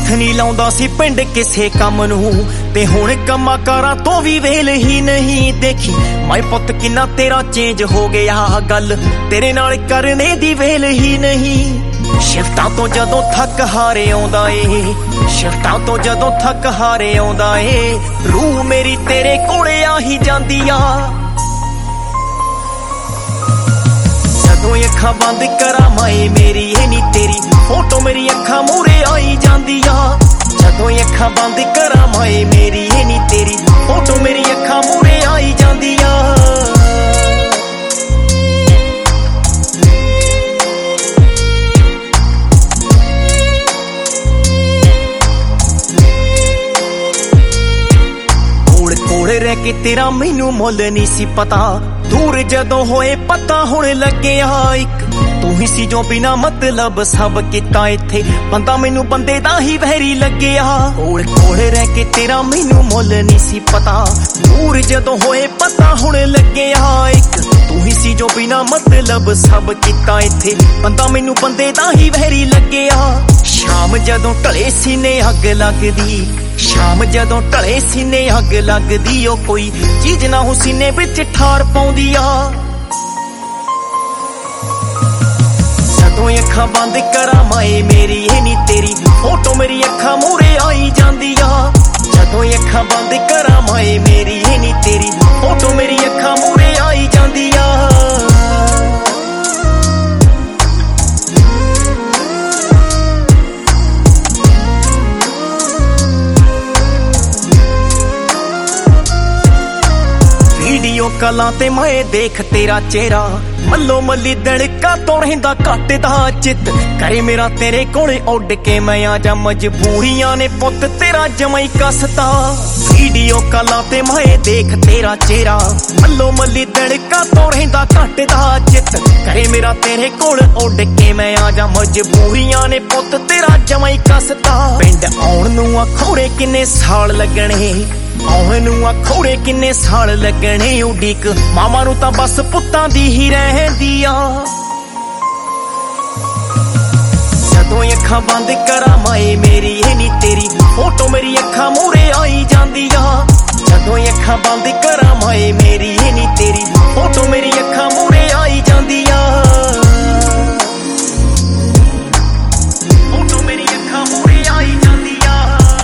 ਹੱਥ ਨਹੀਂ ਲਾਉਂਦਾ ਸੀ ਪਿੰਡ ਕਿਸੇ ਕੰਮ ਨੂੰ, ਤੇ ਹੁਣ ਕੰਮਾਂ ਕਾਰਾਂ ਤੋਂ ਵੀ ਵੇਲ ਹੀ ਨਹੀਂ। ਦੇਖੀ ਮੈਂ ਪੁੱਤ ਕਿੰਨਾ ਤੇਰਾ ਚੇਂਜ ਹੋ ਗਿਆ, ਗੱਲ ਤੇਰੇ ਨਾਲ ਕਰਨੇ ਦੀ ਵੇਲ ਹੀ ਨਹੀਂ। ਸ਼ਿਫਟਾਂ ਤੋਂ ਜਦੋਂ ਥੱਕ ਹਾਰੇ ਆਉਂਦਾ ਏ, ਸ਼ਿਫਟਾਂ ਤੋਂ ਜਦੋਂ ਥੱਕ ਹਾਰੇ ਆਉਂਦਾ ਏ, ਰੂਹ ਮੇਰੀ ਤੇਰੇ ਕੋਲੇ ਆ ਹੀ ਜਾਂਦੀ ਆ। ਜਦੋਂ ਅੱਖਾਂ ਬੰਦ ਕਰਾਂ ਮਾਏ ਮੇਰੀ ਇਹ ਨੀ ਤੇਰੀ ਫੋਟੋ ਮੇਰੀ ਅੱਖਾਂ ਮੂਹਰੇ ਆਈ ਜਾਂਦੀ ਆ। ਜਦੋਂ ਅੱਖਾਂ ਬੰਦ ਕਰਾਂ ਮਾਏ ਮੇਰੀ ਇਹ ਨੀ ਤੇਰੀ ਫੋਟੋ ਮੇਰੀ ਅੱਖਾਂ ਮੂਹਰੇ ਆਈ ਜਾਂਦੀ ਆ। ਕੋਲ ਰਹਿ ਕੇ ਤੇਰਾ ਮੈਨੂੰ ਮੁੱਲ ਨਹੀਂ ਸੀ ਪਤਾ, ਦੂਰ ਜਦੋਂ ਹੋਏ ਪਤਾ ਹੁਣ ਲੱਗਿਆ ਇੱਕ ਤੂੰ ਹੀ ਸੀ ਜੋ ਬਿਨਾ ਮਤਲਬ ਸਭ ਕੀਤਾ ਇੱਥੇ, ਬੰਦਾ ਮੈਨੂੰ ਬੰਦੇ ਦਾ ਹੀ ਵਹਿਰੀ ਲੱਗਿਆ। ਕੋਲ ਰਹਿ ਕੇ ਤੇਰਾ ਮੈਨੂੰ ਮੁੱਲ ਨਹੀਂ ਸੀ ਪਤਾ, ਦੂਰ ਜਦੋਂ ਹੋਏ ਪਤਾ ਹੁਣ ਲੱਗਿਆ ਇੱਕ ਤੂੰ ਹੀ ਸੀ ਜੋ ਬਿਨਾ ਮਤਲਬ ਸਭ ਕੀਤਾ ਇੱਥੇ, ਬੰਦਾ ਮੈਨੂੰ ਬੰਦੇ ਦਾ ਹੀ ਵਹਿਰੀ ਲੱਗਿਆ। ਸ਼ਾਮ ਜਦੋਂ ਢਲੇ ਸੀਨੇ ਅੱਗ ਲੱਗਦੀ, ਸ਼ਾਮ ਜਦੋਂ ਢਲੇ ਸੀਨੇ ਅੱਗ ਲੱਗਦੀ, ਉਹ ਕੋਈ ਚੀਜ਼ ਨਾ ਹੋ ਸੀਨੇ ਵਿੱਚ ਠਾਰ ਪਾਉਂਦੀ ਆ। ਜਦੋਂ ਅੱਖਾਂ ਬੰਦ ਕਰਾਂ ਮਾਏ ਮੇਰੀ ਇਹ ਨੀ ਤੇਰੀ ਫੋਟੋ ਮੇਰੀ ਅੱਖਾਂ ਮੂਹਰੇ ਆਈ ਜਾਂਦੀ ਆ। ਜਦੋਂ ਅੱਖਾਂ ਬੰਦ ਕਰਾਂ ਮਾਏ ਮੇਰੀ ਇਹ ਨੀ ਤੇਰੀ ਫੋਟੋ ਮੇਰੀ ਅੱਖਾਂ ਮੂਹਰੇ ਆਈ ਜਾਂਦੀ ਆ। ਵੀਡੀਓ ਕਾਲਾਂ ਤੇ ਮੈਂ ਦੇਖ ਤੇਰਾ ਚਿਹਰਾ, ਮੱਲੋ ਮੱਲੀ ਦੜਕਾ ਤੋਂ ਰਹਿੰਦਾ ਘੱਟ ਦਾ ਚਿੱਤ, ਕਰੇ ਮੇਰਾ ਤੇਰੇ ਕੋਲੇ ਉੱਡ ਕੇ ਮੈਂ ਆ ਜਾ, ਮਜਬੂਰੀਆਂ ਨੇ ਪੁੱਤ ਤੇਰਾ ਜਮਾਂ ਹੀ ਕੱਸਤਾ। ਵੀਡੀਓ ਕਾਲਾਂ ਤੇ ਮੈਂ ਦੇਖ ਤੇਰਾ ਚਿਹਰਾ, ਮੱਲੋ ਮੱਲੀ ਦੜਕਾ ਤੋਂ ਰਹਿੰਦਾ ਘੱਟ ਦਾ ਚਿੱਤ, ਕਰੇ ਮੇਰਾ ਤੇਰੇ ਕੋਲ ਉੱਡ ਕੇ ਮੈਂ ਆ ਜਾ, ਮਜਬੂਰੀਆਂ ਨੇ ਪੁੱਤ ਤੇਰਾ ਜਮਾਂ ਹੀ ਕੱਸਤਾ। ਪਿੰਡ ਆਉਣ ਨੂੰ ਆਖੋਰੇ ਕਿੰਨੇ ਸਾਲ ਲੱਗਣੇ, ਆਉਣ ਨੂੰ ਆਖੋਰੇ ਕਿੰਨੇ ਸਾਲ ਲੱਗਣੇ, ਉਡੀਕ ਮਾਵਾਂ ਨੂੰ ਤਾਂ ਬਸ ਪੁੱਤਾਂ ਦੀ ਹੀ ਰਹਿੰਦੀ ਆ। ਜਦੋਂ ਅੱਖਾਂ ਬੰਦ ਕਰਾਂ ਮਾਏ ਮੇਰੀ ਇਹ ਨੀ ਤੇਰੀ ਫੋਟੋ ਮੇਰੀ ਅੱਖਾਂ ਮੂਹਰੇ ਆਈ ਜਾਂਦੀ ਆ। ਜਦੋਂ ਅੱਖਾਂ ਬੰਦ ਕਰਾਂ ਮਾਏ ਮੇਰੀ ਇਹ ਨੀ ਤੇਰੀ ਫੋਟੋ ਮੇਰੀ ਅੱਖਾਂ ਮੂਹਰੇ ਆਈ ਜਾਂਦੀ ਆ। ਫੋਟੋ ਮੇਰੀ ਅੱਖਾਂ ਮੂਹਰੇ ਆਈ ਜਾਂਦੀ ਆ,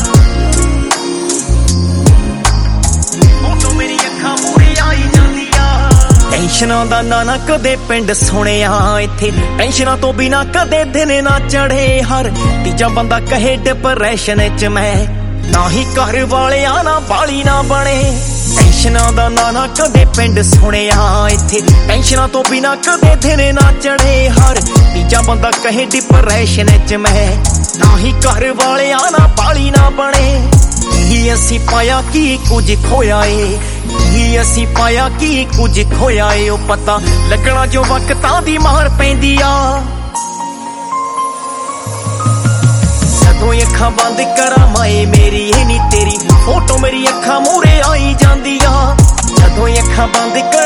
ਫੋਟੋ ਮੇਰੀ ਅੱਖਾਂ ਮੂਹਰੇ ਆਈ ਜਾਂਦੀ ਆ। ਟੈਨਸ਼ਨਾਂ ਦਾ ਨਾ ਕਦੇ ਪਿੰਡ ਸੁਣਿਆ ਇੱਥੇ, ਟੈਨਸ਼ਨਾਂ ਤੋਂ ਬਿਨਾ ਕਦੇ ਦਿਨ ਨਾ ਚੜੇ, ਹਰ ਤੀਜਾ ਬੰਦਾ ਕਹੇ ਡਿਪਰੈਸ਼ਨ ਚ ਮੈਂ, ਨਾ ਹੀ ਘਰ ਵਾਲਿਆਂ ਨਾ ਬਾਲੀ ਨਾ ਬਣੇ। ਟੈਨਸ਼ਨਾਂ ਦਾ ਨਾ ਕਦੇ ਪਿੰਡ ਸੁਣਿਆ ਇੱਥੇ, ਟੈਨਸ਼ਨਾਂ ਤੋਂ ਬਿਨਾ ਕਦੇ ਦਿਨ ਨਾ ਚੜੇ, ਹਰ ਤੀਜਾ ਬੰਦਾ ਕਹੇ ਡਿਪਰੈਸ਼ਨ ਚ ਮੈਂ, ਨਾ ਹੀ ਘਰ ਵਾਲਿਆਂ ਨਾ ਬਾਲੀ ਨਾ ਬਣੇ। ਕੀ ਅਸੀਂ ਪਾਇਆ ਕੀ ਕੁਝ ਖੋਇਆ ਏ, ਕੀ ਅਸੀਂ ਪਾਇਆ ਕੀ ਕੁਝ ਖੋਇਆ ਏ, ਉਹ ਪਤਾ ਲੱਗਣਾ ਜੋ ਵਕਤਾਂ ਦੀ ਮਾਰ ਪੈਂਦੀ ਆ। ਜਦੋਂ ਅੱਖਾਂ ਬੰਦ ਕਰਾਂ ਮਾਏ ਮੇਰੀ ਇਹ ਨੀ ਤੇਰੀ ਫੋਟੋ ਮੇਰੀ ਅੱਖਾਂ ਮੂਹਰੇ ਆਈ ਜਾਂਦੀ ਆ। ਜਦੋਂ ਅੱਖਾਂ ਬੰਦ